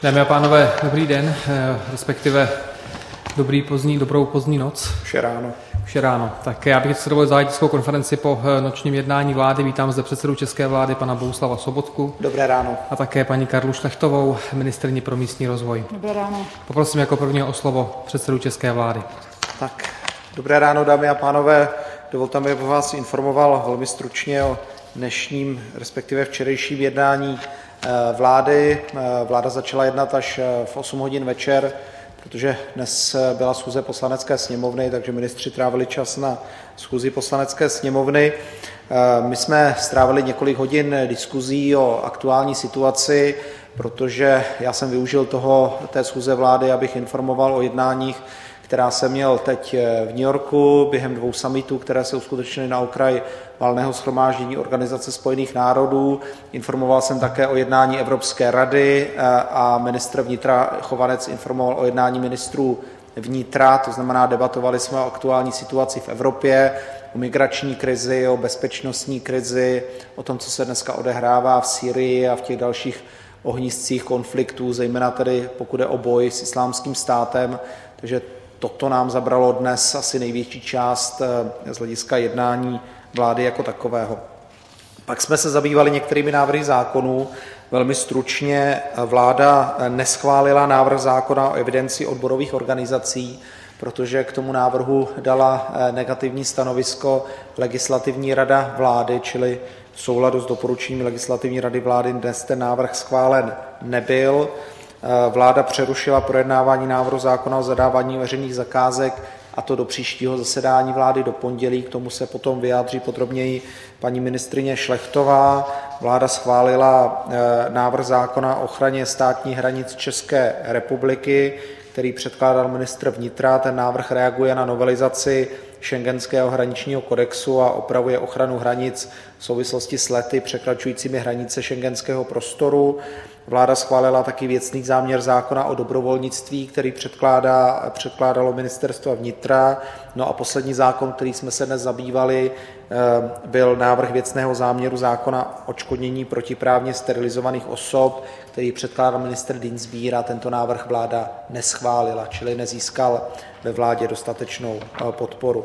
Dámy a pánové, dobrý den, respektive dobrou pozdní noc. Vše ráno. Tak já bych se dovolil zahájit tiskovou konferenci po nočním jednání vlády. Vítám zde předsedu české vlády, pana Bohuslava Sobotku. Dobré ráno. A také paní Karlu Šlechtovou, ministryni pro místní rozvoj. Dobré ráno. Poprosím jako prvního o slovo předsedu české vlády. Tak, dobré ráno, dámy a pánové. Dovolte mi, abych vás informoval velmi stručně o dnešním, respektive včerejším jednání vlády. Vláda začala jednat až v 8 hodin večer, protože dnes byla schůze Poslanecké sněmovny, takže ministři trávili čas na schůzi Poslanecké sněmovny. My jsme strávili několik hodin diskuzí o aktuální situaci, protože já jsem využil té schůze vlády, abych informoval o jednáních, která jsem měl teď v New Yorku během 2 summitů, které se uskutečnily na okraji valného shromáždění Organizace spojených národů. Informoval jsem také o jednání Evropské rady a ministr vnitra Chovanec informoval o jednání ministrů vnitra, to znamená, debatovali jsme o aktuální situaci v Evropě, o migrační krizi, o bezpečnostní krizi, o tom, co se dneska odehrává v Sýrii a v těch dalších ohniscích konfliktů, zejména tedy pokud je o boj s Islámským státem. Takže toto nám zabralo dnes asi největší část z hlediska jednání vlády jako takového. Pak jsme se zabývali některými návrhy zákonů. Velmi stručně vláda neschválila návrh zákona o evidenci odborových organizací, protože k tomu návrhu dala negativní stanovisko Legislativní rada vlády, čili v souladu s doporučením Legislativní rady vlády dnes ten návrh schválen nebyl. Vláda přerušila projednávání návrhu zákona o zadávání veřejných zakázek, a to do příštího zasedání vlády do pondělí. K tomu se potom vyjádří podrobněji paní ministryně Šlechtová. Vláda schválila návrh zákona o ochraně státních hranic České republiky, který předkládal ministr vnitra. Ten návrh reaguje na novelizaci Schengenského hraničního kodexu a opravuje ochranu hranic v souvislosti s lety překračujícími hranice schengenského prostoru. Vláda schválila taky věcný záměr zákona o dobrovolnictví, který předkládalo ministerstvo vnitra. No a poslední zákon, který jsme se dnes zabývali, byl návrh věcného záměru zákona o odškodnění protiprávně sterilizovaných osob, který předkládal ministr Dienstbier, a tento návrh vláda neschválila, čili nezískal ve vládě dostatečnou podporu.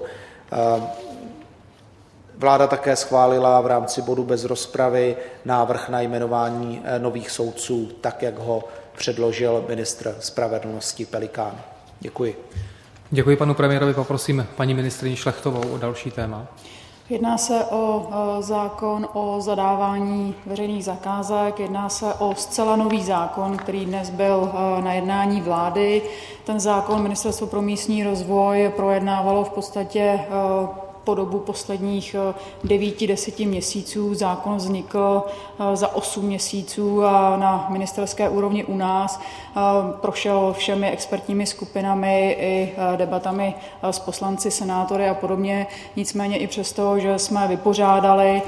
Vláda také schválila v rámci bodu bez rozpravy návrh na jmenování nových soudců, tak jak ho předložil ministr spravedlnosti Pelikán. Děkuji. Děkuji panu premiérovi, poprosím paní ministryni Šlechtovou o další téma. Jedná se o zákon o zadávání veřejných zakázek, jedná se o zcela nový zákon, který dnes byl na jednání vlády. Ten zákon Ministerstvo pro místní rozvoj projednávalo v podstatě po dobu posledních 9-10 měsíců. Zákon vznikl za 8 měsíců a na ministerské úrovni u nás prošel všemi expertními skupinami i debatami s poslanci, senátory a podobně. Nicméně i přesto, že jsme vypořádali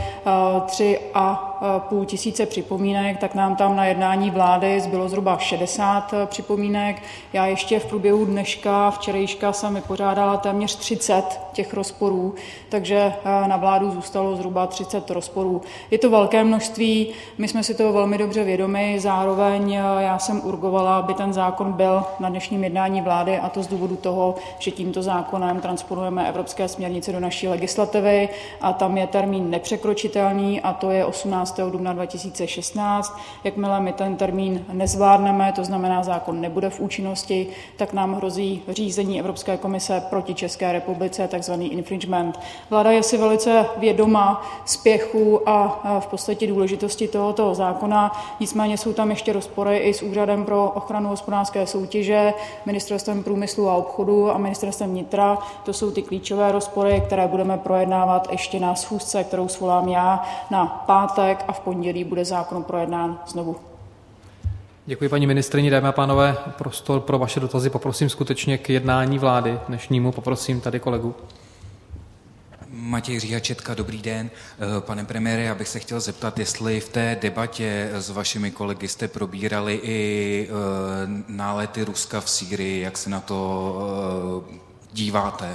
3,5 tisíce připomínek, tak nám tam na jednání vlády zbylo zhruba 60 připomínek. Já ještě v průběhu dneška, včerejška jsem vypořádala téměř 30 těch rozporů, takže na vládu zůstalo zhruba 30 rozporů. Je to velké množství, my jsme si toho velmi dobře vědomi, zároveň já jsem urgovala, aby ten zákon byl na dnešním jednání vlády, a to z důvodu toho, že tímto zákonem transponujeme evropské směrnice do naší legislativy a tam je termín nepřekročitelný, a to je 18. dubna 2016. Jakmile my ten termín nezvládneme, to znamená zákon nebude v účinnosti, tak nám hrozí řízení Evropské komise proti České republice, takzvaný infringement. Vláda je si velice vědoma spěchu a v podstatě důležitosti tohoto zákona, nicméně jsou tam ještě rozpory i s Úřadem pro ochranu hospodářské soutěže, Ministerstvem průmyslu a obchodu a Ministerstvem vnitra. To jsou ty klíčové rozpory, které budeme projednávat ještě na schůzce, kterou svolám já na pátek, a v pondělí bude zákon projednán znovu. Děkuji paní ministryni, dámy a pánové. Prostor pro vaše dotazy poprosím skutečně k jednání vlády dnešnímu. Poprosím tady kolegu. Matěj Říhačetka, dobrý den. Pane premiére, já bych se chtěl zeptat, jestli v té debatě s vašimi kolegy jste probírali i nálety Ruska v Sýrii, jak se na to díváte?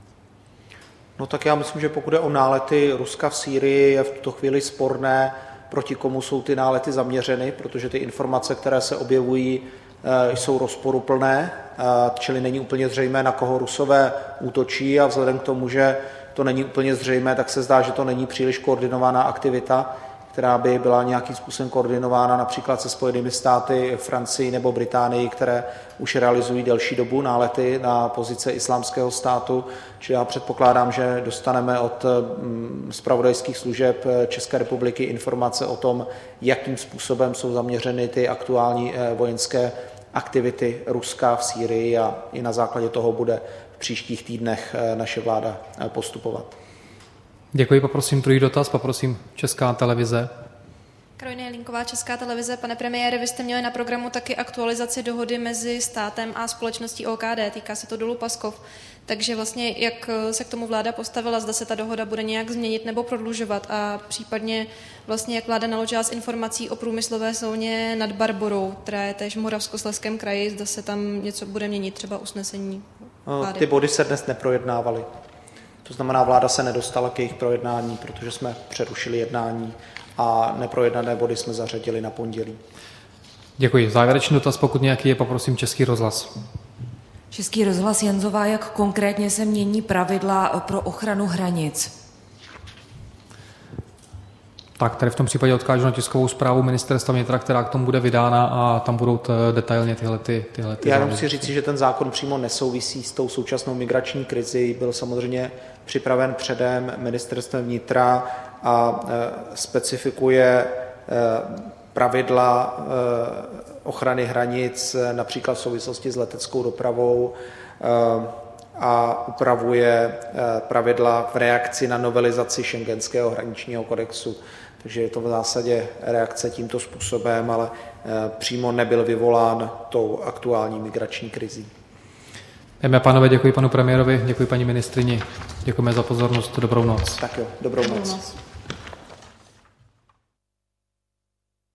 No tak já myslím, že pokud je o nálety Ruska v Sýrii, je v tuto chvíli sporné, proti komu jsou ty nálety zaměřeny, protože ty informace, které se objevují, jsou rozporuplné, čili není úplně zřejmé, na koho Rusové útočí, a vzhledem k tomu, že to není úplně zřejmé, tak se zdá, že to není příliš koordinovaná aktivita, která by byla nějakým způsobem koordinována například se Spojenými státy, Francií nebo Británií, které už realizují delší dobu nálety na pozice Islámského státu. Čili já předpokládám, že dostaneme od zpravodajských služeb České republiky informace o tom, jakým způsobem jsou zaměřeny ty aktuální vojenské aktivity Ruska v Sýrii, a i na základě toho bude v příštích týdnech naše vláda postupovat. Děkuji, poprosím druhý dotaz, poprosím Česká televize. Karolina Jelínková, Česká televize. Pane premiére, vy jste měli na programu taky aktualizaci dohody mezi státem a společností OKD, týká se to dolu Paskov. Takže vlastně jak se k tomu vláda postavila, zda se ta dohoda bude nějak změnit nebo prodlužovat, a případně vlastně jak vláda naložila s informací o průmyslové zóně nad Barborou, která je též v Moravskoslezském kraji, zda se tam něco bude měnit, třeba usnesení vlády. Ty body se dnes neprojednávaly. To znamená, vláda se nedostala k jejich projednání, protože jsme přerušili jednání a neprojednané body jsme zařadili na pondělí. Děkuji. Závěrečný dotaz, pokud nějaký je, poprosím Český rozhlas. Český rozhlas, Janzová, jak konkrétně se mění pravidla pro ochranu hranic? Tak, tady v tom případě odkážu na tiskovou zprávu Ministerstva vnitra, která k tomu bude vydána, a tam budou detailně tyhle. Já jenom chci říct, že ten zákon přímo nesouvisí s tou současnou migrační krizi. Byl samozřejmě připraven předem Ministerstvem vnitra a specifikuje pravidla ochrany hranic, například v souvislosti s leteckou dopravou, a upravuje pravidla v reakci na novelizaci Schengenského hraničního kodexu. Takže je to v zásadě reakce tímto způsobem, ale přímo nebyl vyvolán tou aktuální migrační krizí. Dámy a pánové, děkuji panu premiérovi, děkuji paní ministryni, děkujeme za pozornost, dobrou noc. Tak jo, dobrou noc.